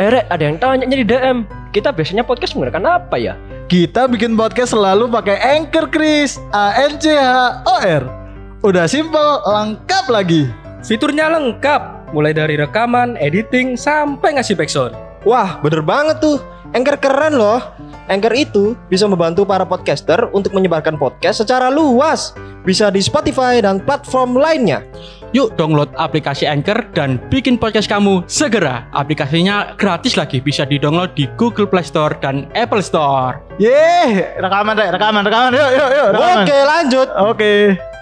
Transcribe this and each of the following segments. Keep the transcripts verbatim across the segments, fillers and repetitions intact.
Rek, ada yang tanya di D M. Kita biasanya podcast menggunakan apa ya? Kita bikin podcast selalu pakai Anchor, Chris. A N C H O R. Udah simple, lengkap lagi. Fiturnya lengkap, mulai dari rekaman, editing, sampai ngasih backsound. Wah, bener banget tuh. Anchor keren loh. Anchor itu bisa membantu para podcaster untuk menyebarkan podcast secara luas. Bisa di Spotify dan platform lainnya. Yuk download aplikasi Anchor dan bikin podcast kamu segera. Aplikasinya gratis lagi, bisa di-download di Google Play Store dan Apple Store. Yeay, rekaman deh, rekaman, rekaman. Yuk, yuk, yuk, rekaman. Oke, lanjut. Oke.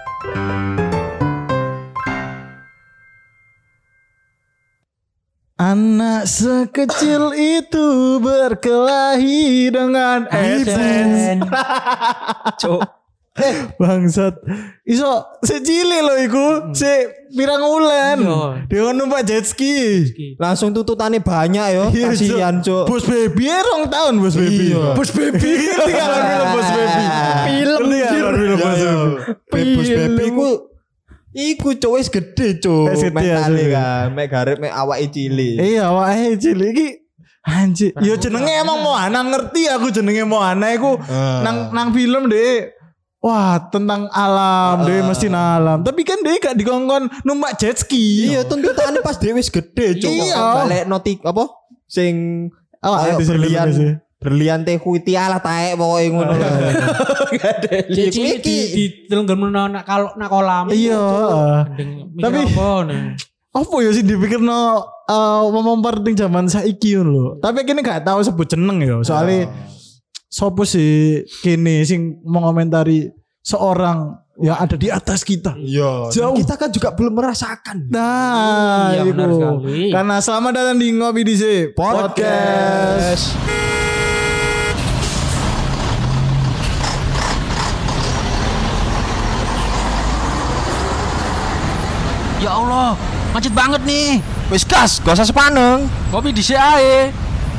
Anak sekecil itu berkelahi dengan AdSense. Cuk. Bangsat. Iso secili lho iku, si pirang wulan. Dia numpak jet ski. Langsung tututannya banyak yo. Kasihan, Cuk. Bos Baby rong tahun Bos Baby. Bos Baby ngerti kan film Bos Baby. Film film Bos Baby. Bos Baby ku iku Cuk wis gede, Cuk. Mek kali kan, mek garip mek awake cilik. Iya, awake cilik iki anjir. Yo jenenge emang Moana, ngerti aku jenenge Moana iku nang nang film deh. Wah, tentang alam, uh, deh mesti nang alam. Tapi kan deh gak dikongkon numpak jet ski. Iya, tuntutannya pas dhewe wis gede, Cuk. Iya. Balik notik apa? Sing awak berlian berlian teh kuti alah taek pokoke ngono. Gak ada. Cici di di telenggen nak kalau nak kolam. Iya. Tapi apa ya sih dipikirno uh, memperting zaman saiki lho. Tapi kene gak tahu sebut jeneng ya. Soalnya sopo sih kini sing mengomentari seorang yang ada di atas kita. Iya. Jauh. Kita kan juga belum merasakan. Nah, iya, benar sekali. Karena selamat datang di Ngopi D C Podcast. Ya Allah, macet banget nih. Wis gas, gak usah sepaneng. Ngopi di C ae.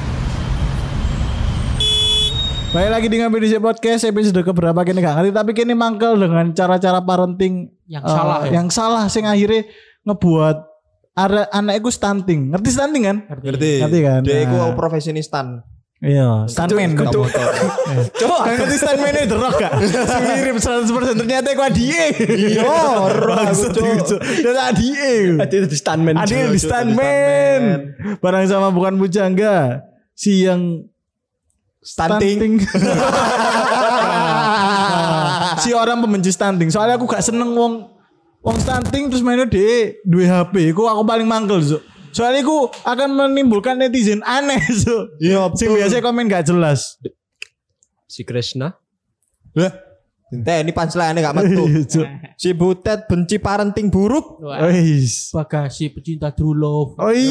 Baik lagi di Ngopi D C Podcast episode keberapa kini gak ngerti, tapi kini mangkel dengan cara-cara parenting yang uh, salah ya? Yang salah sing akhirnya ngebuat are, anakku stunting. Ngerti stunting kan? Ngerti. Ngerti kan? Dia iku Nah. profesionis stan. Iya, stuntman kan. Coba kan ngerti stuntman itu rock gak? Sing mirip seratus persen ternyata iku adike. Iya, rock Cuk. Dan adike. Adike di stuntman. Adike di stuntman. Barang sama bukan pujangga. Si yang stunting. Si orang pembenci stunting. Soalnya aku gak seneng wong wong stunting terus mainnya di duwe H P. Iku aku paling mangkel, Zuk. Soalnya aku akan menimbulkan netizen aneh, Zuk. Iya, sing biasa komen gak jelas. Si Krishna. Lah, ente ini punchline gak metu. Si Butet benci parenting buruk. Wis. Bagasi pecinta true love. Oi.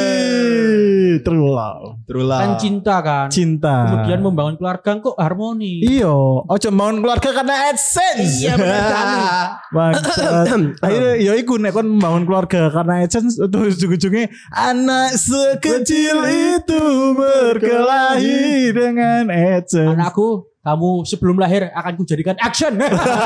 True love. True love. Kan cinta kan. Cinta. Kemudian membangun keluarga kok harmoni. Iya, ojo membangun keluarga karena AdSense. Iya benar. Bangsat. Akhirnya ya iku nek kon membangun keluarga karena AdSense terus ujung-ujungnya anak sekecil itu berkelahi dengan AdSense. Anakku, kamu sebelum lahir akan kujadikan action.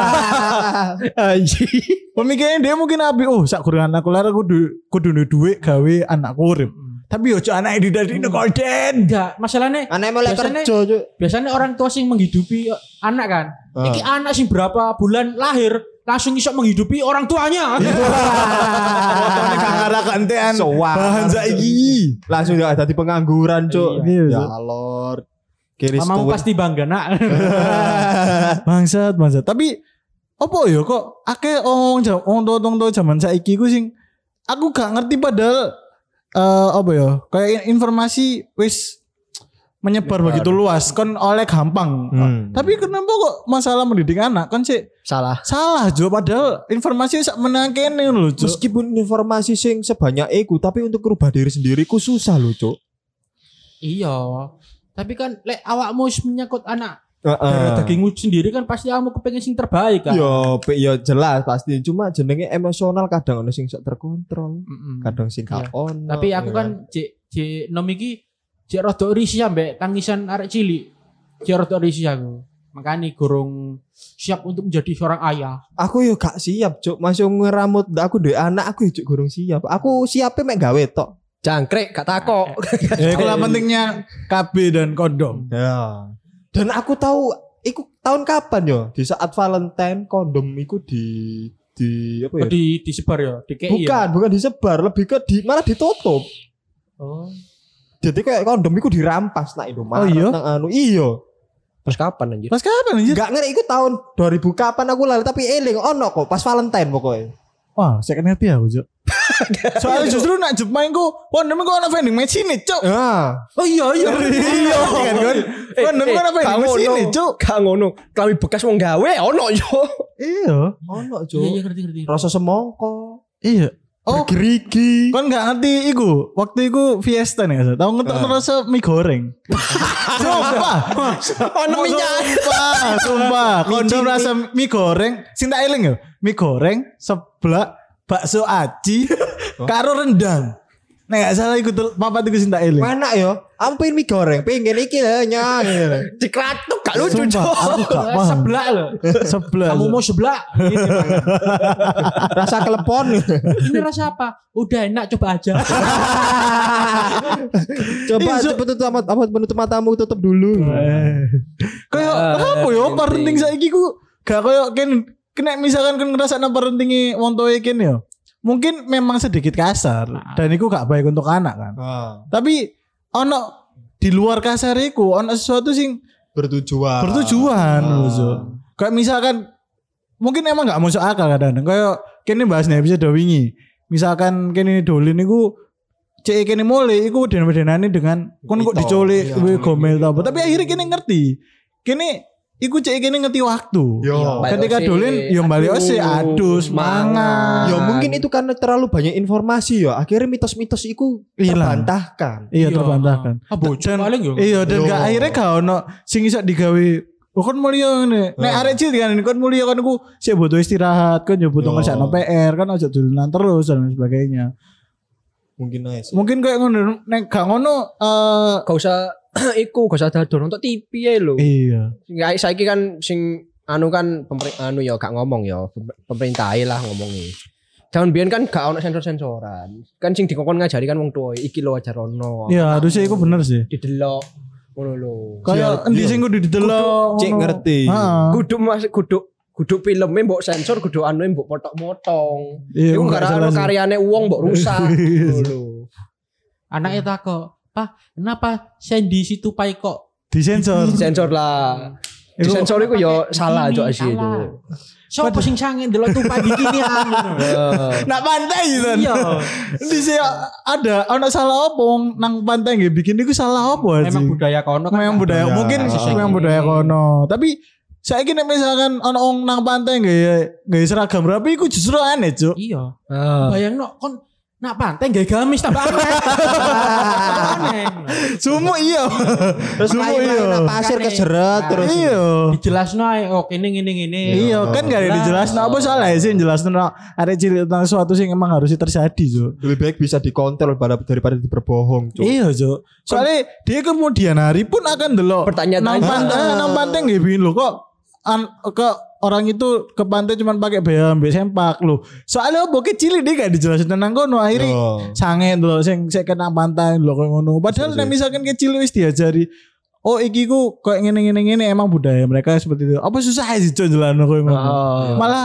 Anjir. Pemikirannya dia mungkin api. Oh, sak kurang anakku lahir kudu kudu duit gawe anakku urip. Tapi ojo anak di dari itu konten. Enggak, masalahnya Anak mulai kerja, Cuk. Biasanya orang tua sing menghidupi anak kan. Uh. Iki anak sing berapa bulan lahir langsung iso menghidupi orang tuanya. Fotone gak ngarakan tean. Bahan saiki. Langsung ya dadi pengangguran, Cuk. Iya. Ya Lord. Kiris Mamamu pasti bangga nak. Bangsat, bangsat. Tapi apa ya kok akeh wong wong tua-tua zaman saiki ku sing aku gak ngerti padahal uh, apa ya kayak informasi wis menyebar Menyebar. begitu luas kan oleh gampang. Hmm. Tapi kenapa kok masalah mendidik anak kan sih Salah. salah Jo padahal informasi sak menang kene lho Jo. Meskipun informasi sing sebanyak iku tapi untuk merubah diri sendiri ku susah lho, Cuk. Iya. Tapi kan lek awakmu wis menyangkut anak Heeh. darah dagingmu sendiri kan pasti kamu kepengen sing terbaik kan. Yo, pe- yo jelas pasti. Cuma jenenge emosional kadang ono sing sok terkontrol, Mm-mm. kadang sing gak Iya. ono. Tapi aku ya kan cek cek nom iki cek rada risih ambek tangisan arek cilik. Cek rada risih aku. Makanya gorong siap untuk menjadi seorang ayah. Aku yo gak siap, Cuk. Masih ngeramut aku duwe anak aku yo Cuk, gorong siap. Aku siapnya mek gawe tok. Jangkrik gak takok. Ya itulah pentingnya K B dan kondom. Ya. Dan aku tahu iku tahun kapan yo? Di saat Valentine kondom iku di di apa ya? Di disebar ya, di K I. Bukan, Ya? bukan disebar, lebih ke di malah ditutup. Oh. Jadi kayak kondom iku dirampas nak Indomaret, Oh, iya? nang anu iya. Pas kapan anjir? Pas kapan anjir? Enggak ngerti iku tahun dua ribu kapan aku lali tapi eling ono kok pas Valentine pokoknya. Wah, saya kan ngerti aku, Cuk. Soalnya justru nak Jepang ku kondom ku ono vending machine, Cuk. Ah, Oh iya iya. Iya kan kan. Kondom ku ono vending machine, Cuk. Gak ngono. Klambi bekas wong gawe ono yo. Iya. ono Iya Cuk. iya ngerti ngerti. Rasa semongko. Iya. Oh, Gerigi. kon gak ngerti iku. Waktu iku Fiesta nih, tahu ngetok rasa mie goreng. Sumpah. Ono minyak. Sumpah, sumpah. Kondom rasa mie goreng. Sing tak eling yo. Mie goreng, seblak, bakso aci, karo rendang. Nek gak salah iku papat iku sing tak eling. Mana yo? Ampun mie goreng, pengen iki lho nyang. Dikratuk gak lucu, Sumpah, Cok. aku gak paham. Sebelah loh. Sebelah. Kamu mau sebelah? Ini, Rasa kelepon. ini rasa apa? Udah enak coba aja. Coba Iya, Cuk. cepet tutup apa apa penutup matamu tutup dulu. Kayak apa yo parenting saiki ku gak koyo ken kena misalkan kan ngerasa nang parentingi wong tuwa ken yo. Mungkin memang sedikit kasar dan itu gak baik untuk anak kan. Ah, Tapi ono di luar kasar iku ono sesuatu sing bertujuan. bertujuan lho, Cuk. Kayak misalkan mungkin emang gak masuk akal kadang-kadang. Kayak kene bahas nih episode wingi. Misalkan kene dolin iku cek kene mole iku den-denane dengan kon kok Itu, diculik iya, we culik. gomel ta apa. Tapi akhirnya kene ngerti. Kene iku cek kene ngerti waktu. Yo. Ketika dolin yo balik ose adus mangan. Ya mungkin itu karena terlalu banyak informasi ya. Akhirnya mitos-mitos itu Hilang. terbantahkan. Iya terbantahkan. Ah bocor Dan- paling yo. Iya dan Yo. gak akhirnya gak ono sing iso digawe. Oh kon mulia ngene. Nek Ah. arek cilik kan kon mulia kan aku sik butuh istirahat, kan yo butuh Yo. ngerjakno P R, kan aja dolanan terus dan sebagainya. Mungkin nice. Mungkin kayak ngono nek gak ngono eh Gak usah iku, gak usah dadon untuk T V ae lho. iya. Nggak saiki kan sing anu kan pemerintah anu ya gak ngomong ya, pemerintah ae lah ngomongi. Jangan biyen kan gak ono sensor-sensoran. Kan sing dikongkon ngajari kan wong tuwa, iki lho ajar ono. Iya, harusnya iku bener sih. Didelok ngono lho. Kayak endi sing kudu didelok. Cek ngono. ngerti. Heeh. Kudu mas kudu kudu filmnya mbok sensor, kudu anu mbok potong-potong. Iya, Iku gak gak salah ono sih. karyane wong mbok rusak. Ngono lho. Anaknya takut. Pak, kenapa Sandy situ pai kok? Disensor. Sensor lah. Di Iku- sensor iku yo salah Ini cok asli itu. salah. Sopo sing sange delok tupai ginian. Nak pantai gitu. Iya. Di sini ada ana salah apa wong nang pantai nggih bikin iku salah apa sih? Memang budaya kono kan. memang budaya budaya. mungkin Ah. memang budaya kono. Tapi saiki nek misalkan ana wong nang pantai nggih nggih seragam rapi iku justru aneh, Cuk. Iya. Ah. Bayangno kon nak pantai gak gamis tambah aneh. Aneh. Sumu iya. Terus Sumu main iya. main pasir keseret Nah, terus. Iya. Dijelasno ae oh kene ngene ngene. Iya kan gak ada dijelasno apa salah sih jelasno arek cilik tentang sesuatu sing emang harus terjadi, Cuk. Lebih baik bisa dikontrol pada daripada diberbohong, Cuk. Iya, Cuk. Soalnya dia kemudian hari pun akan delok Pertanyaan nang tanya. pantai nang pantai nggih bin lho kok an, ke orang itu ke pantai cuma pakai bea ambek sempak lho. Soalnya opo kecil dia gak dijelasin tentang kono akhirnya Yo. sange lho sing sik kena pantai lho koyo ngono. Padahal Bisa nek sih. misalkan kecil wis diajari oh iki ku koyo ngene ngene ngene emang budaya mereka seperti itu. Apa susah sih Cuk jelano koyo ngono. Ah. Malah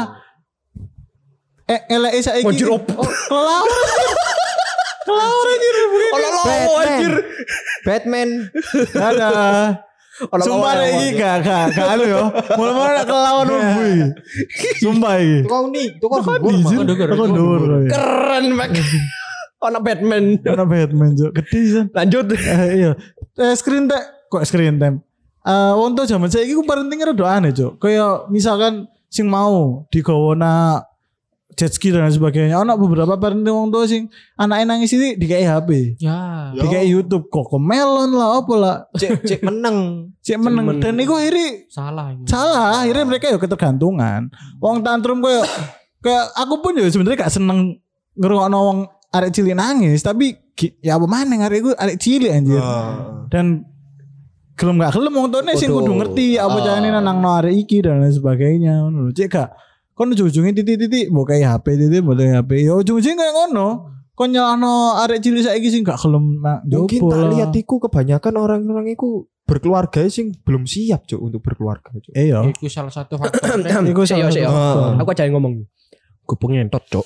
eh eleke saiki Anjir, opo? oh, kelawar. Kelawar anjir. Ono lowo Batman. anjir. Batman. Ada. Ono Sumpah lowo, iki anjir. gak gak gak anu yo. Mulai-mulai nak kelawan bui. Sumpah iki. Tukang nih, tukang Kok dhuwur, dijin? Mang. Dhuwur, Kok dhuwur. dhuwur. Keren mek. Ono Batman. Ana Batman Cuk. Gede san. Lanjut. Eh, iya. Eh, screen time kok screen time. Eh wong tuh zaman saiki ku parenting rada aneh, Cuk. Kayak misalkan sing mau digawana jet ski dan lain sebagainya. Ana beberapa parenting wong tua sing anake nangis iki dikai H P. Ya. Yo. Dikai YouTube kok melon lah apa lah. Cek cek meneng. Cek meneng dan iku akhirnya Salah ini. salah akhirnya mereka ya ketergantungan wong tantrum kayak kayak aku pun ya sebenarnya gak seneng ngerungokno wong arek cilik nangis tapi gi- ya apa maneh arek iku arek cilik anjir Ah. dan gelem gak gelem wong tuane sing Kudu. kudu ngerti apa Ah. carane nang arek iki dan lain sebagainya ngono lho cek gak kon ujung-ujungnya titik-titik mbok kayak H P titik mbok kayak H P ya ujung-ujungnya kayak ngono kon nyalahno arek cilik saiki sing gak gelem nak Mungkin jopo tak lah. lihat iku kebanyakan orang-orang iku berkeluarga sing belum siap Cuk untuk berkeluarga Cuk. Iya. Iku salah satu faktor. Iku Sik yo, salah sik yo. satu. Aku aja ngomong. Gubung ngentot, Cuk.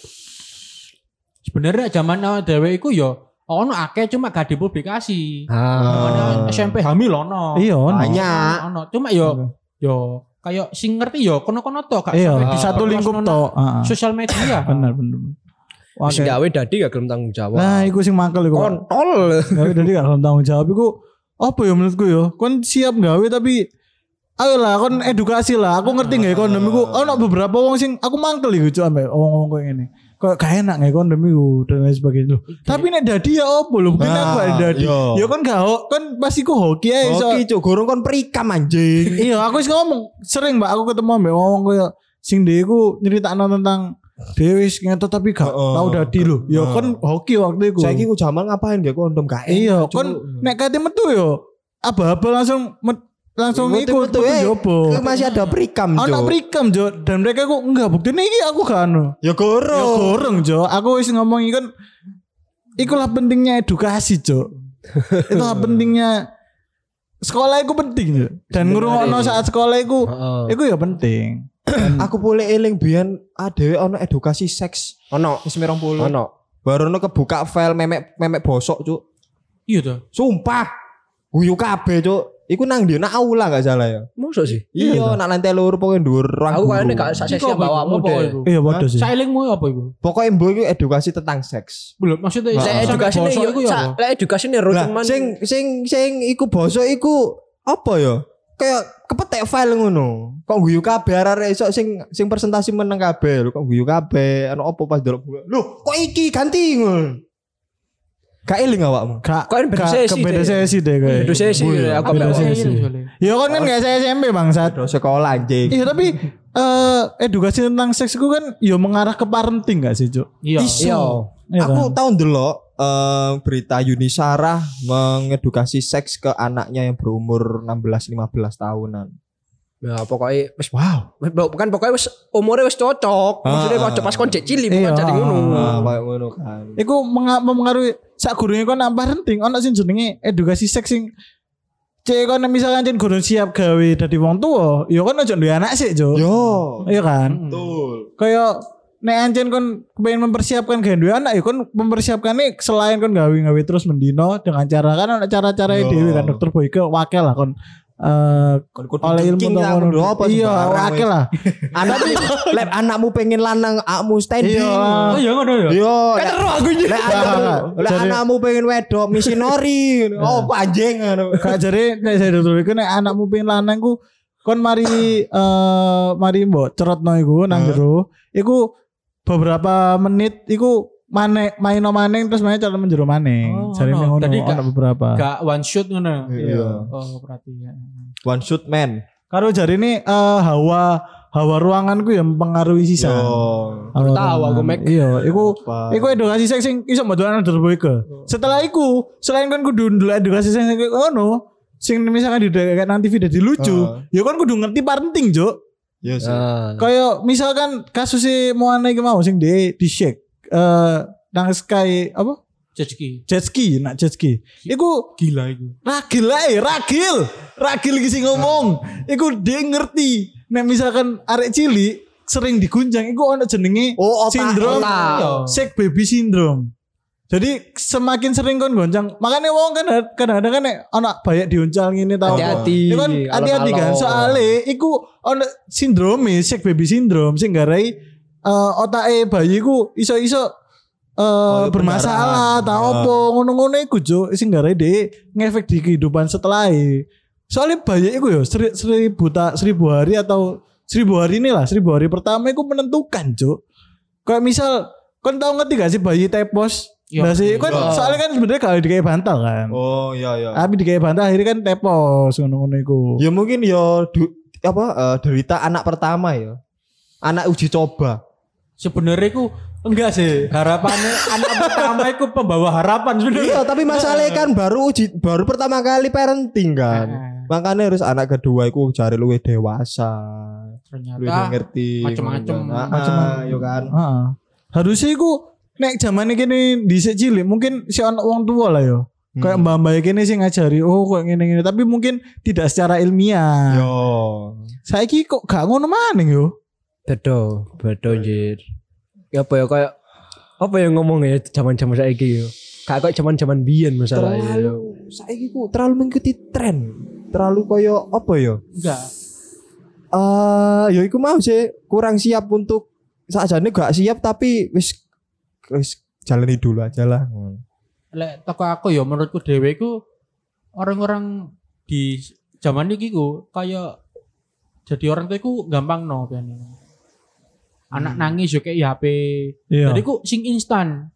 Sebenarnya zaman awal dhewe iku yo ono akeh cuma gak dipublikasi. Ah. Mana S M P hamil ono. Iya ono. Banyak. Ono. Cuma yo yo kayak sing ngerti yo kono-kono tok gak Iya, sampai di satu lingkup dipost-post tok. Heeh. Sosial media. Bener bener. Wis Oke. gawe dadi gak gelem tanggung jawab. Nah, iku sing mangkel iku. kontol. Gawe dadi gak gelem tanggung jawab iku apa ya menurutku ya? Kon siap gawe tapi ayolah kon edukasi lah. Aku ngerti gawe kondom iku ono beberapa wong sing aku mangkel iku cuk ambek wong-wong koyo ngene. Kok gak enak gawe kondom iku dan lain sebagainya loh. Tapi nek dadi ya opo lho? Mungkin aku ada dadi. iya. Ya kon gak ho- kon pasti ku hoki ae iso. Oke Cuk, gorong kon perikam anjing. Iya, aku wis ngomong sering Mbak aku ketemu ambek wong koyo sing dhewe iku nyeritakno tentang dhewe wis ngetot tapi gak Heeh. tau dadi lho. Ya kon hoki waktu iku. Saiki ku jaman ngapain gak kondom gak enak, Iya, Cuk. kon nek kate metu yo aba-aba langsung met, langsung ikut Metu-metu, eh. jopo. Ku masih ada perikam Cuk. Ana prikam jo dan mereka kok enggak buktine iki aku gak anu. Ya Ya gorong. goreng jo, aku wis ngomong iki kan ikulah pentingnya edukasi jo. Itulah pentingnya sekolah itu penting jo. Dan ngurungokno saat sekolah iku Heeh. iku ya penting. Aku boleh eling biyen adewe ono edukasi seks. Ono. Wis mirong puluh. Ono. Baru ono kebuka file memek memek bosok Cuk. Iya toh. Sumpah. Guyu kabeh Cuk. Iku nang ndi nak aula gak salah ya. Mosok sih. Iya, nak lantai lur pokoke dhuwur ruang Aku guru. kayaknya gak sak sesi bawamu deh. Iya bodoh sih. Sailingmu apa iku? Pokoknya mbok iku edukasi tentang seks. Belum maksudnya Lek sampai edukasi bosok yo iku ya apa? lek edukasi nih Lah, cuman sing sing sing iku bosok iku apa ya? Kayak kepetek file ngono. Kok guyu kabeh arek esuk sing sing presentasi meneng kabeh lho, kok guyu kabeh. Ono apa pas delok buka. Loh, kok iki ganti ngono. Gak eling awakmu. Gak Kok ini beda sesi beda deh. sesi deh kayak. beda sesi aku Beda ambek sesi. wong. Ya kan kan gak saya S M P bangsat. Do sekolah anjing. Iya tapi eh edukasi tentang seks itu kan ya mengarah ke parenting gak sih Cuk? Iya. Iya. Iya Aku kan? tahu ndelok eh, berita Yuni Sarah mengedukasi seks ke anaknya yang berumur enam belas lima belas tahunan. Ya pokoknya wis Wow. wis- bukan pokoknya wis umurnya wis cocok. Maksudnya Ah. cocok pas kon cek cilik Iya. bukan jadi ngono. Nah, kayak ngono kan. Iku menga- mempengaruhi sak gurunge kon nang parenting ono sing jenenge edukasi seks sing cek kon misalkan jen gurun siap gawe dadi wong tuwa, ya kon aja duwe anak sik, Cuk. Yo. Iya kan? Betul. Kayak nek anjen kon pengen mempersiapkan gawe duwe anak ya kon mempersiapkannya selain kon gawe-gawe terus mendino dengan cara kan ana cara-cara Yo. dhewe kan dokter Boyke wakil lah kon eh oleh ilmu King tau aku ngono. lho, apa Iya, sembarang, wakil wes. lah. Anak lek anakmu pengen lanang, akmu standing. Iya. Oh iya ngono ya. Yo, Kan lek ero aku iki. lek anak- lek Jadi- anakmu pengen wedok missionary. Oh, anjing ngono. Kak jare nek saya dulu iku nek anakmu pengen lanang ku kon mari eh mari mbok cerotno iku nang Heeh. jero. Iku beberapa menit iku mane maino maning terus main cara menjero maning. Oh, Jare ono. ning ngono Tadi ono gak- beberapa. Gak one shot ngono. Iya. Oh berarti ya. One shoot man. Karo jari ini eh, hawa hawa ruanganku yang mempengaruhi sisa. Yo. Hawa Tahu aku, ruangan. Mek. Iya, iku Apa? iku edukasi seks sing iso mboten ada ke. Setelah iku, selain kan kudu ndelok edukasi seks sing kayak ngono, sing misalkan di kayak nang T V dadi lucu, ya kan kudu ngerti parenting, Cuk. Iya sih. Ah. Kayak misalkan kasusnya Moana iki mau sing di di shake eh nang Sky apa? Jejki. Jet ski, nak jet ski. Iku Gila iku. ragil ae, ragil. Ragil iki sing ngomong. Iku dia ngerti. Nek misalkan arek cilik sering digunjang iku ono jenenge Oh, otak- sindrom otak. sick baby syndrome. Jadi semakin sering kon goncang, makanya wong kan kadang-kadang kan nek ana banyak diuncal ngene tau. Hati-hati. Iku kan hati-hati kan Alon-alon. soalnya iku ono sindrome sick baby syndrome sing garai eh otake bayi iku iso-iso eh Oh, bermasalah pendarahan. ta Ah. opo ngono-ngono iku Cuk sing garai dhek ngefek di kehidupan setelah. Soalnya bayi iku yo seri- seribu ta, seribu hari atau seribu hari ini lah, seribu hari pertama iku menentukan Cuk. Kayak misal kon tau ngerti gak sih bayi tepos? Iya. Nah sih kan Iya. soalnya kan sebenarnya kalau dikai bantal kan. Oh, iya iya. Tapi dikai bantal akhirnya kan tepos ngono-ngono iku. Ya mungkin ya du- apa eh, derita anak pertama ya. Anak uji coba. Sebenarnya iku enggak sih. Harapannya anak pertama iku pembawa harapan sebenarnya. Iya, tapi masalahnya kan baru uji baru pertama kali parenting kan. Makanya harus anak kedua iku cari luwih dewasa. Luwih Ternyata ngerti. macem-macem. Heeh, Macem-macem. yo kan. Heeh. Harusnya iku nek zaman iki dhisik cilik mungkin si anak wong tua lah yo. Kayak mbak-mbak kene sing ngajari oh kok ngene-ngene tapi mungkin tidak secara ilmiah. Yo. Saiki kok gak ngono maning yo. Bedo, bedo anjir. Ya apa ya kayak apa yang ngomong ya zaman-zaman saiki yo. Gak kayak zaman-zaman biyen masalahnya. Terlalu saiki ku terlalu mengikuti tren. Terlalu koyo apa ya? Enggak. Eh uh, ya iku mau sih kurang siap untuk sakjane gak siap tapi wis wis jalani dulu aja lah. Lek toko aku ya menurutku dhewe iku orang-orang di zaman iki ku kayak jadi orang tua iku gampang no ben. Anak hmm. nangis yo kayak H P. Iya. Jadi ku sing instan.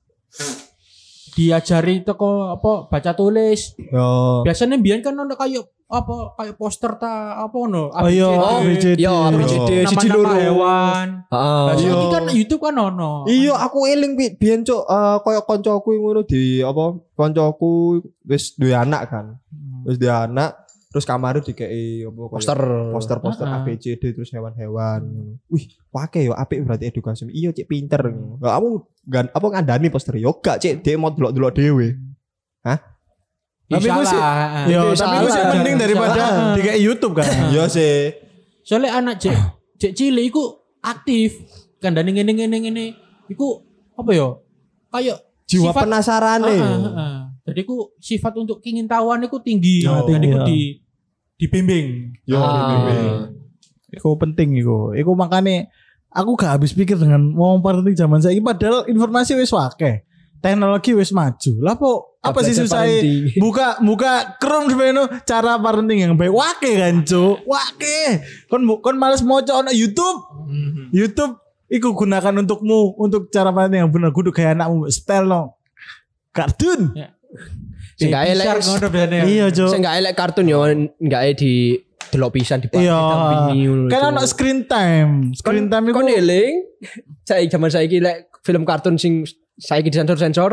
Diajari toko apa baca tulis. Yo. Biasanya biyen kan ono kayak apa kayak poster ta apa ono A B C D. Oh, A B C D. Yo, A B C D siji loro hewan. Heeh. Iya kan YouTube kan ono. Iya, aku eling biyen cuk uh, koyo koncoku ngono di apa koncoku wis duwe anak kan. Wis duwe anak terus kamare dikei apa Poster poster-poster A B C D terus hewan-hewan ngono. Wih, wake yo apik berarti edukasi. Iya cek pinter. Lah kamu gan apa ngandani poster yo gak cek dhek mau delok-delok dhewe. Hah? Tapi gue sih, ya, tapi gue sih mending daripada di kayak YouTube kan. Iya sih. Soalnya anak cek cek cilik iku aktif, kandane ngene ngene ngene. Iku apa ya? Kayak jiwa sifat, penasarane. Uh, uh, uh. Jadi ku sifat untuk keinginan tahuan iku tinggi. Oh, Jadi ku ya. di dibimbing. Yo, Ah. dibimbing. Iku penting iku. Iku makanya aku gak habis pikir dengan mau parenting zaman saiki padahal informasi wis akeh. Teknologi wis maju. Lah po apa sih susah buka buka Chrome sebenarnya cara parenting yang baik wake kan cuk wake kon kon males moco ono YouTube YouTube iku gunakan untukmu untuk cara parenting yang benar kudu kayak anakmu style no kartun sing gak elek iya cuk sing gak elek kartun yo gak di delok pisan di iya kan ono screen time screen time iku kon eling saiki zaman saiki lek film kartun sing saiki disensor-sensor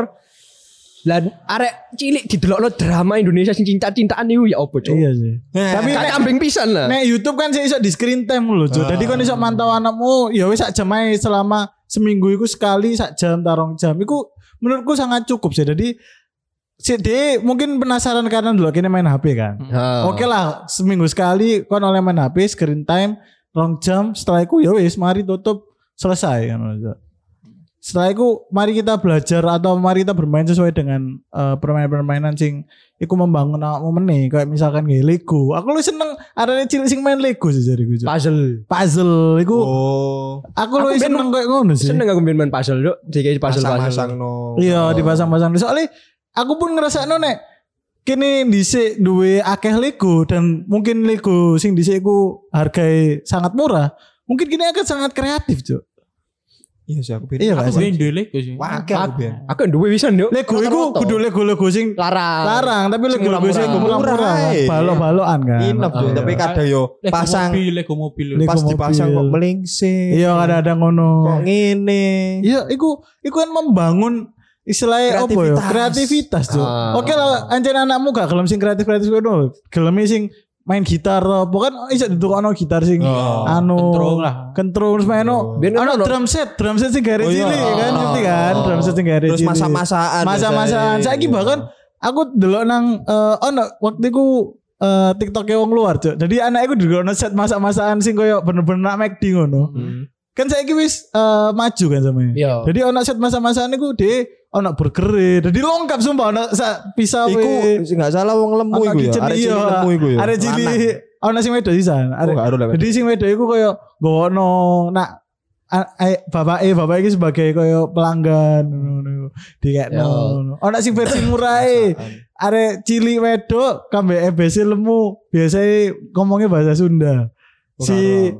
lan arek cilik didelokno drama Indonesia sing cinta-cintaan iku ya opo cuk. Iya sih. Tapi nek kambing pisan lah. Nek YouTube kan sih iso di screen time lho, Cuk. Dadi kon iso mantau anakmu ya wis sak jam ae selama seminggu iku sekali sak jam tarong jam. Iku menurutku sangat cukup sih. Jadi si D mungkin penasaran karena dulu kini main H P kan. Oh. Oke lah seminggu sekali kon oleh main H P screen time rong jam setelah iku ya wis mari tutup selesai kan. Setelah itu mari kita belajar atau mari kita bermain sesuai dengan uh, permainan-permainan sing iku membangun awakmu meneh kayak misalkan kayak Lego. Aku lu seneng arane cilik sing main Lego sih jariku. Puzzle. Puzzle iku. Oh. Aku lu seneng kayak ngono sih. Seneng aku main puzzle Cuk. Dikei puzzle-puzzle. No. Iya, dipasang-pasang. Soalnya aku pun ngerasakno nek kene dhisik duwe akeh Lego dan mungkin Lego sing dhisik iku harga sangat murah. Mungkin kini akan sangat kreatif, Cuk. Iya sih aku Iya Aku gak sih? main dulu Lego sih. Wake aku ben. Aku duwe pisan yo. Lego iku kudu Lego-Lego sing larang. larang tapi Sing Lego-Lego sing murah-murah. murah-murah. Murah, Balok-balokan kan. Inap tuh, Iya. tapi kadang yo Lego pasang mobil, Lego mobil. Lego pas mobil. dipasang kok melingsing. Iya kadang-kadang ngono. Kok ngene. Iya, iku iku kan membangun istilahnya apa ya? Kreativitas. Kreativitas, Cuk. Ah. Oke lah, ancen anakmu gak gelem sing kreatif-kreatif ngono. Gelem sing main gitar apa kan iso ditukokno gitar sing Oh, anu kentrung lah. kentrung terus maino Biyen ono ono- drum set drum set sing gare Oh, iya. cilik kan ngerti kan Oh. drum set sing gare Terus cilik masa-masaan. masa-masaan biasanya. saiki bahkan aku delok nang eh, ono waktu iku eh, TikTok wong luar Cuk. Jadi anakku delokno set masa-masaan sing koyo bener-bener nak McD ngono. Hmm. Kan saiki wis eh, maju kan sampe. Iya. Jadi ono set masa-masaan iku de ono burger. Jadi lengkap sumpah ono sak pisau Iku we. enggak salah wong lemu Ono iku ya. kitchen, Arek iya. cilik lemu iku ya. Arek cilik ono sing wedo sisan. Oh, Arek enggak ada lah. jadi sing wedo iku koyo gowono nak a- a- bapak eh bapak iki sebagai koyo pelanggan ngono dikekno. Yo. Ono sing versi murah e. Arek cilik wedok kambe E B C lemu biasanya ngomongnya bahasa Sunda. Si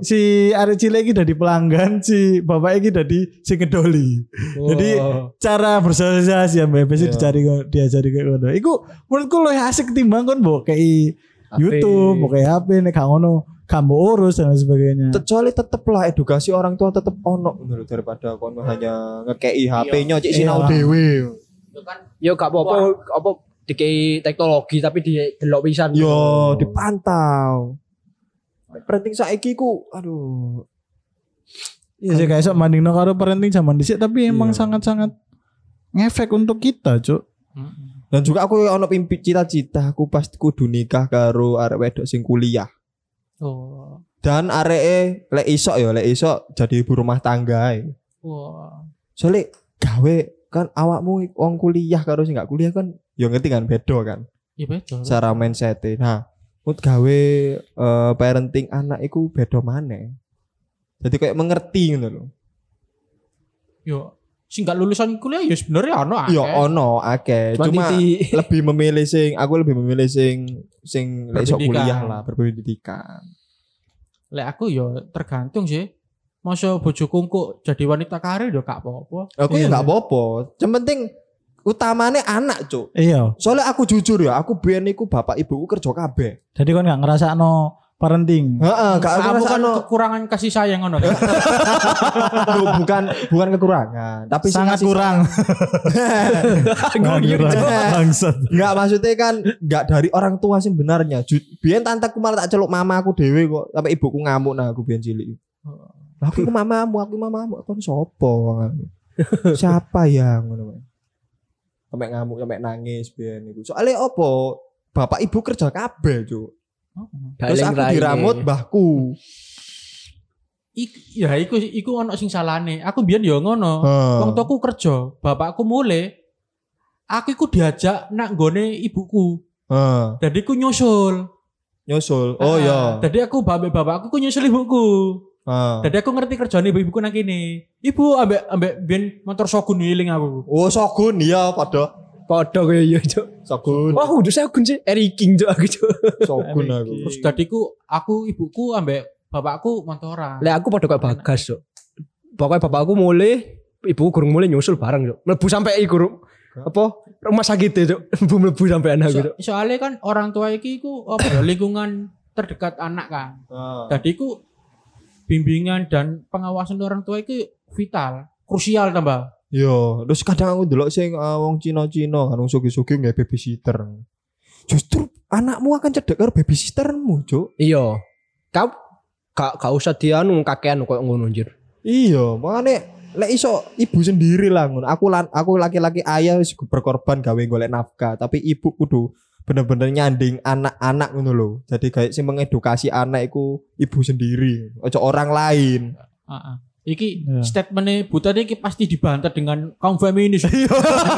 si arek cilik iki dadi pelanggan, si bapak iki dadi sing ngedoli. Jadi cara bersosialisasi ya Mbak E B C Iya. dicari diajari kayak ngono. Iku menurutku luwih asik ketimbang kon mbok kayak YouTube, mbok kayak H P nek gak ngono, gak mbok urus dan lain sebagainya. Kecuali tetep lah edukasi orang tua tetep ono menurut daripada kono hanya ngekei H P-nya cik sinau Iya. dhewe. Yo gak apa-apa apa dikei teknologi tapi di delok pisan. Yo dipantau. Parenting saiki ku aduh. Iya sih kayak sok bandingno karo parenting zaman dhisik tapi emang Iya. sangat-sangat ngefek untuk kita, Cuk. Dan juga aku ono mimpi cita-cita aku pasti kudu nikah karo arek wedok sing kuliah. Oh. Dan areke lek iso ya, lek iso jadi ibu rumah tangga. Wah. Soalnya gawe kan awakmu wong kuliah karo sing gak kuliah kan ya ngerti kan beda kan. Iya betul. Cara mindset. Nah, mut gawe uh, parenting anak iku beda maneh. Jadi kayak mengerti ngono lho. Yo, sing gak lulusan kuliah ya sebenarnya ono akeh. Ya ono akeh. Cuma Mantiti. lebih memilih sing aku lebih memilih sing sing lek iso Berpendidikan. kuliah lah, berpendidikan. Lek aku yo tergantung sih. Masa bojoku kok jadi wanita karir yo gak apa-apa. Aku ya Iya. gak apa-apa. Yang penting utamane anak, Cuk. Iya. Soalnya aku jujur ya, aku biyen iku bapak ibuku kerja kabeh. Jadi kon gak ngerasakno parenting. Heeh, gak Kamu kan ngrasakno. kekurangan kasih sayang ngono. kan? Loh, bukan bukan kekurangan, tapi sing Sangat ngasih kurang. sayang. Bangsat. Enggak, maksudnya kan enggak dari orang tua sih sebenarnya. Ju- Biyen tanteku malah tak celuk mama aku dhewe kok, sampai ibuku ngamuk nah aku biyen cilik. Lah aku ku mamamu, aku mamamu, kon sopo? Siapa yang ngono? Sampai ngamuk, sampai nangis biyen iku. Soalnya opo? Bapak ibu kerja kabeh, Cuk. Terus aku diramut mbahku. Ik, ya iku iku ono sing salahne. Aku biyen yo ngono. Hmm. Wong tuaku kerja, bapakku mulai aku iku diajak nak nggone ibuku. Heeh. Dadi ku nyusul. Nyusul. Oh Ah, iya. Dadi aku bapak bapakku ku nyusul ibuku. Heeh. Dadi aku ngerti kerjane ibu-ibuku nang kene. Ibu ambek ambek ben motor Shogun wiling aku. Oh, Shogun iya padha. Padha kaya yo, Cuk. Shogun. Wah, udah saya kunci Eri King, Cuk, aku, Cuk. Shogun aku. Terus dadi ku aku ibuku ambek bapakku motoran. Lek aku padha kaya Bagas, Cuk. Pokoknya bapakku mulai, ibuku gurung mulai nyusul bareng, Cuk. Mlebu sampai iku apa rumah sakit ya, Cuk. Mlebu mlebu sampai anak gitu. So, soalnya kan orang tua iki ku apa ya, lingkungan terdekat anak kan. Heeh. Jadi ku bimbingan dan pengawasan orang tua itu vital, krusial tambah. Yo, terus kadang aku delok sing uh, wong Cina-Cina kan wong sugih-sugih nggak babysitter. Justru anakmu akan cedek karo babysittermu, Cuk. Iya. Kau gak gak usah dianu kakean koyo ngono anjir. Iya, makane lek iso ibu sendiri lah ngono. Aku lan aku laki-laki ayah wis berkorban gawe golek nafkah, tapi ibu kudu bener-bener nyanding anak-anak ngono lho. Jadi kayak sing mengedukasi anak iku ibu sendiri, ojo orang lain. Heeh. Iki Iya. statementnya Buta iki pasti dibantah dengan kaum feminis. Iya.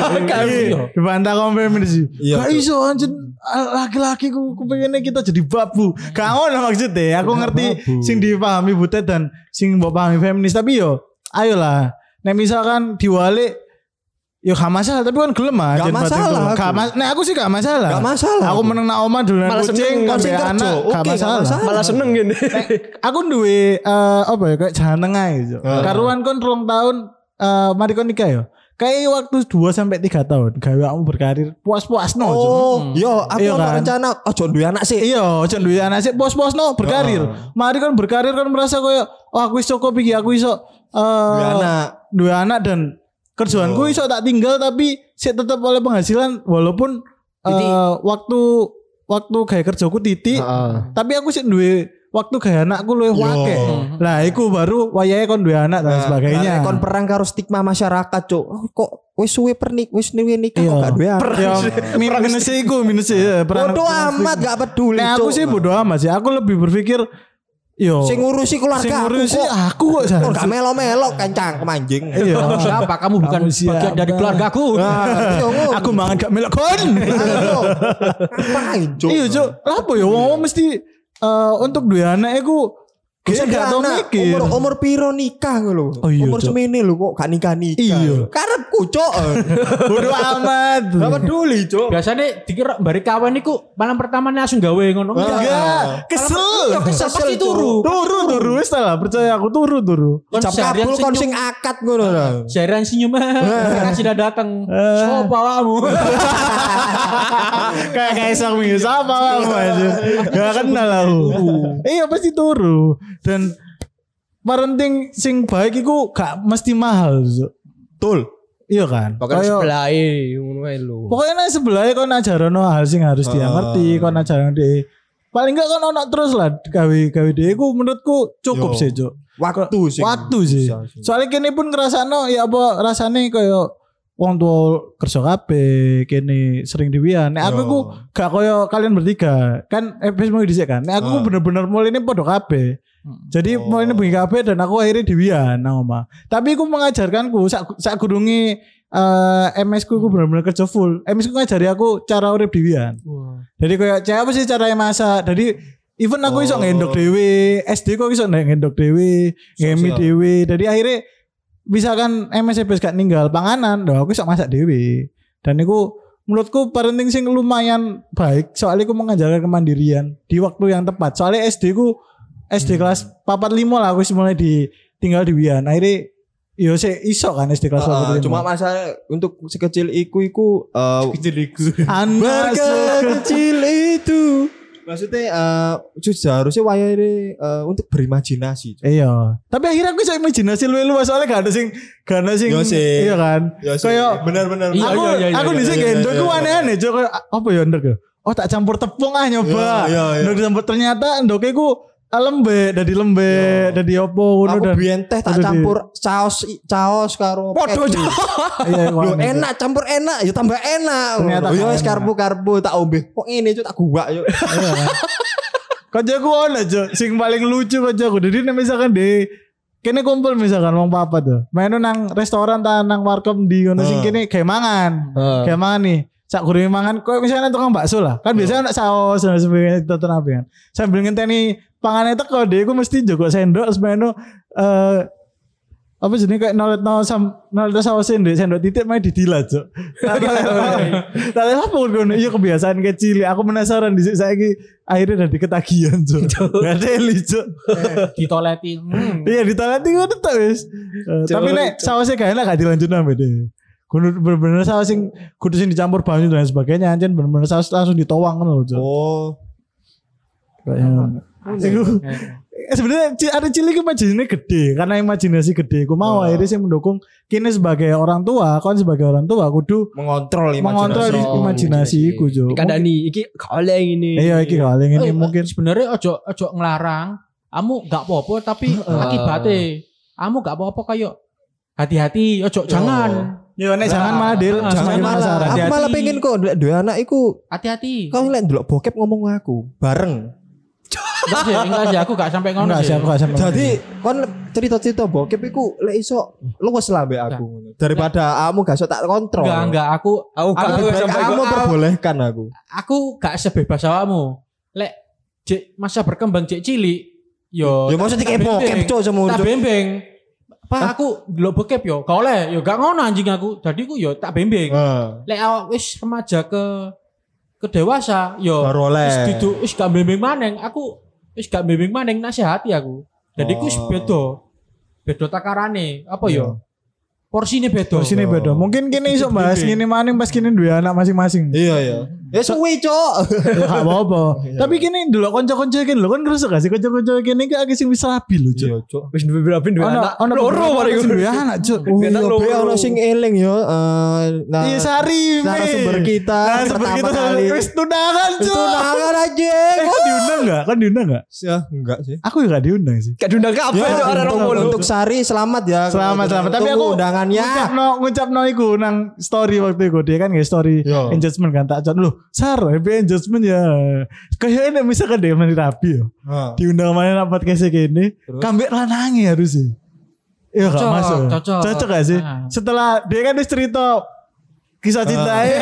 Iya. Dibantah kaum feminis sih. Iya, Gak iso anjir laki-laki ku kepengennya kita jadi babu. Gak ngono maksudnya. Aku Gak ngerti babu. sing dipahami Butet dan sing mbok pahami feminis, tapi yo ayolah. Nek misalkan diwalik yo gak masalah, tapi kan gelem ah. Gak jen masalah batin tuh. aku. Gak mas- Nek aku sih gak masalah. Gak masalah. Aku meneng nak oma dolanan Malah kucing seneng, kabeh sing kerja. anak Oke, gak gak masalah. masalah. Malah seneng gini. Aku duwe eh, apa ya kayak jalan tengah gitu. Heeh. Karuan kon rong tahun eh mari kon nikah ya. Kayak waktu dua sampai tiga tahun gawe kamu berkarir puas-puas no. Cuk. Oh, yo aku Iya ono kan? rencana ojo duwe anak sih. Iya, ojo duwe anak sih puas-puas no berkarir. Heeh. Mari kon berkarir kon merasa koyo oh aku iso cukup iki, aku iso eh Duwe anak. duwe anak dan kerjaanku Oh. iso tak tinggal tapi sih tetap oleh penghasilan walaupun Titik. eh, waktu waktu kayak kerjaku titik Heeh. tapi aku sih duwe waktu kayak anakku luwih Yo. wake. Lah iku baru wayahe kon duwe anak dan Nah, sebagainya. nah, kon perang karo stigma masyarakat, Cuk. Oh, kok wis suwe pernik, wis suwe nikah Iya. kok gak duwe anak. Ya, mi- minusnya iku minusnya ya, perang- Bodoh perang amat stigma. gak peduli, Nah, aku Cuk. sih bodoh amat sih. Aku lebih berpikir yo Sing ngurusi keluarga sing aku ngurusi kok. aku kok Kok seharusnya. gak melo-melo kencang kemanjing. Iya. Kamu siapa? Kamu bukan Kamu siapa? bagian dari keluargaku. Nah, iya, ngono. Aku mangan gak melok kon. Ayo. Ngapain, Cuk? Iya, Cuk. Apa ya wong mesti eh, untuk dua anak iku Bisa gak tau anak, mikir. umur umur piro nikah lho. Oh iya, umur Cuk. semene lho kok gak nikah-nikah. Iya. Karepku, Cuk. Bodoh amat. Gak peduli, Cuk. Biasanya dikira bari kawan iku malam pertama langsung gawe ngono. Ah. Enggak, kesel. Iya, kesel pasti Cuk. turu. Turu, turu, wis lah, percaya aku turu, turu. Kon Cap seharian kabul kon senyum. sing akad ngono lho. Seharian senyum kasih dah datang. Eh. Sopo awakmu? Kayak kayak sang minggu sama kamu aja. Gak kenal aku. Iya pasti turu. Dan parenting sing baik iku gak mesti mahal. Cuk. Betul. Iya kan? Pokoknya Kayak- sebelah ngono ae lho. Pokoknya nih sebelahnya kon ajarono hal sing harus dia Ah. ngerti, kon ajarono dia. Paling enggak kon ono terus lah gawe gawe dia iku menurutku cukup Yo. sih, Cuk. Waktu sih. Waktu sih. Bisa Soalnya kini pun ngerasano ya apa rasane kayak wong tua kerja kabeh kene sering diwian. Nek aku Yo. ku gak koyo kalian bertiga. Kan F P S mau dhisik kan. Nek aku Ah. bener-bener mulai ini podo kabeh. Jadi Oh. mulai ini bengi kabeh dan aku akhirnya diwian nang omah. Tapi aku mengajarkanku sak sak gurunge eh M S ku aku bener-bener kerja full. M S ku ngajari aku cara urip diwian. Wah. Jadi kayak cewek apa sih caranya masak. Jadi even aku iso Oh. ngendok dhewe, S D kok iso ngendok dhewe, ngemi Sosial. dhewe. Jadi akhirnya misalkan M S F P S gak ninggal panganan, dah aku iso masak dhewe. Dan itu menurutku parenting sing lumayan baik. Soalnya aku mengajarkan kemandirian di waktu yang tepat. Soalnya S D ku S D kelas papat lima lah aku mulai di tinggal di Wian. Akhirnya yo sih iso kan S D kelas Ah, papat lima. cuma masalah untuk sekecil iku iku eh, anak kecil itu maksudnya eh seharusnya wayare eh, untuk berimajinasi. Iya. Tapi akhirnya aku bisa imajinasi luwe-luwe soalnya gak ada sing gak ada sing Yo sih. iya kan. Ya sih, Kayak benar-benar. Iya, aku iya, iya, aku iya, di sini iya, gendong iya, ku iya. aneh-aneh Cok. Kayak, apa ya ndek ya? Oh tak campur tepung ah nyoba. Iya, iya, iya. Ndek campur ternyata ndoknya ku lembe, dadi lembe, dadi opo ngono Aku dan biyen teh tak Aduh, campur caos caos karo Podo, keju. iya Loh, aneh. enak campur enak ya tambah enak. Ternyata Yo gak wis enak. karbo-karbo tak ombe. Kok ngene cuk tak guwak yo. Iya kan. Kancaku ono Cok, sing paling lucu kancaku. Jadi nek misalkan di kene kumpul misalkan wong papat tuh. Main nang restoran ta nang warkop di ngono sing Hmm. kene kayak mangan. Heeh. Kayak mangan nih. Sak gurunge mangan koyo misalnya tukang bakso lah. Kan biasanya ada saus dan sebagainya tonton apa kan. Sambil ngenteni pangane teko deh aku mesti jogo sendok semeno eh apa jenenge kayak nolet no sam nolet saus sendok sendok titik main didilat Cok. Tapi apa ngono iya kebiasaan kecil. Aku penasaran di saiki akhirnya dadi ketagihan Cok. Gak teli Cok. Ditoleti. Hmm. Iya ditoleti ngono tok wis. Eh, Tapi nek sausnya gak enak gak dilanjut sampe deh. Kudu bener-bener saus sing kudu sing dicampur banyu dan sebagainya anjen bener-bener saus langsung ditowang ngono lho Cok. Oh, Kayak Iku eh, sebenarnya ci- ada cilik imajinasinya gede karena imajinasi gede. Aku mau Oh. akhirnya sih mendukung kini sebagai orang tua, kon sebagai orang tua kudu mengontrol mengontrol imajinasi. di- imajinasi iku Jo. Dikandani iki gak oleh ini. Iya iki kali ini Eh, mungkin. sebenarnya ojo ojo ngelarang. Kamu gak apa-apa tapi akibatnya kamu gak apa-apa kayak hati-hati ojo jangan Ya nek jangan malah Dil, Ah, semakin Jangan malah, penasaran. aku Hati-hati. malah pengen kok ndelok dua anak iku. hati-hati. Kau ngeliat ndelok bokep ngomong aku bareng. Enggak sih, enggak sih aku gak sampai ngono Enggak sih aku gak sampai. Jadi kon cerita-cerita bokep iku lek iso luwes lah mbek aku daripada kamu gak iso tak kontrol. enggak enggak aku Aku gak Aku- aku Baik sampai kamu kok- perbolehkan aku. aku gak sebebas awakmu. Lek jek masa berkembang jek cilik yo Ya maksudnya kayak tak bokep bimbing. cok semua Tak cok. bimbing. Pak aku delok bokep yo, gak oleh yo gak ngono anjing aku. Jadi ku yo tak bimbing. Heeh. Lek awak wis remaja ke ke dewasa yo Baru oleh. wis didu wis gak bimbing maneng. Aku wis gak bimbing maneng nasihati aku. Jadi ku wis Oh. beda. Beda takarane. Apa yo? Porsine beda. Terus ini beda. Mungkin kini iso bahas gini maning pas kini dua anak masing-masing. Iya iya. Ya suwe cok. Ya gak apa-apa. Tapi kini dulu konco-konco kini lho kan ngerasa gak sih konco-konco kini gak sing wis rapi lho Cuk. Iya cok. Wis beberapa dua Ono anak. ono Loro mari sing dua anak Cuk. Oh Enak iya loro. be ono sing eling yo. eh, Nah, Iya Sari. narasumber kita Nah, sumber pertama kita kali. wis tunangan Itu Cuk. nangan aja. Eh kan diundang gak? Kan diundang gak? Ya enggak sih. Aku juga gak diundang sih. Gak diundang kabeh Ya, Cok, arek untuk, rong puluh. untuk Sari selamat ya. Selamat selamat. Tapi Tunggu aku undangannya. ngucapno ngucapno iku nang story waktu itu dia kan nggak story Yo. engagement kan tak chat lu Sar happy engagement ya. Kayaknya misalkan dia mandi rapi yo. Heeh. Diundang mana dapat kasih gini. Kambek lanangi harus sih. Iya gak Cocok, masuk. cocok. Cocok gak sih? Ah. Setelah dia kan dia cerita kisah cintanya.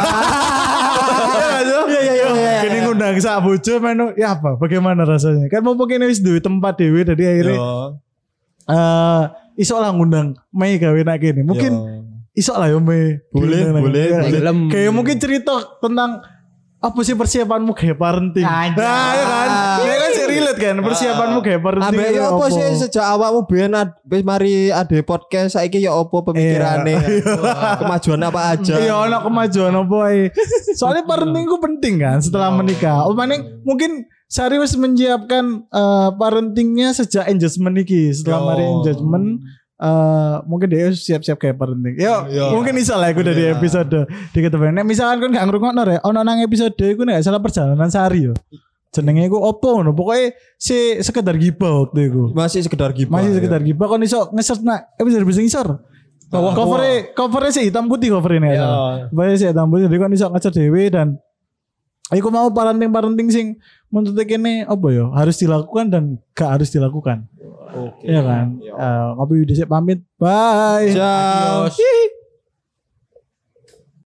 Iya iya iya iya. Kini ngundang sak bojo menu ya apa? Bagaimana rasanya? Kan mau mungkin wis duwe tempat dewe tadi akhirnya Yo. eh iso lah ngundang Mei gawe nak kene. Mungkin Yo. iso lah yo Mei. Boleh, Diundang nak boleh, kene. boleh. Gelem. Kayak mungkin cerita tentang apa sih persiapanmu kayak parenting? Anjay. Nah, ya kan? Dia kan sih relate kan persiapanmu kayak parenting. Ambek itu ya apa sih sejak awakmu biyen ad- wis mari ade podcast saiki ya apa pemikirane. Kemajuan apa aja. Iya, ono kemajuan apa ae. Soalnya parenting ku penting kan setelah menikah. Oh, maning mungkin Sari wis menyiapkan eh, parentingnya sejak engagement iki. Setelah Yo. mari engagement eh mungkin dia siap-siap kayak parenting. Yo, Yo. mungkin iso lah aku dari Iya. episode di ketemu. Nek misalkan kan gak ngrungokno rek, ono nang episode iku nek gak salah perjalanan Sari yo. Jenenge iku opo ngono. Pokoke si sekedar gibah waktu iku. Masih sekedar gibah. Masih ya. sekedar gibah kon iso nge-search nak episode bisa ngisor. Covernya covernya sih hitam putih cover ini ya. Covernya sih hitam putih. Jadi kan iso ngajar dewe dan aku mau parenting-parenting sing menurut kene apa ya harus dilakukan dan gak harus dilakukan. Oke. Iya kan. Uh, ngopi dhisik pamit. Bye. Ciao. Adios.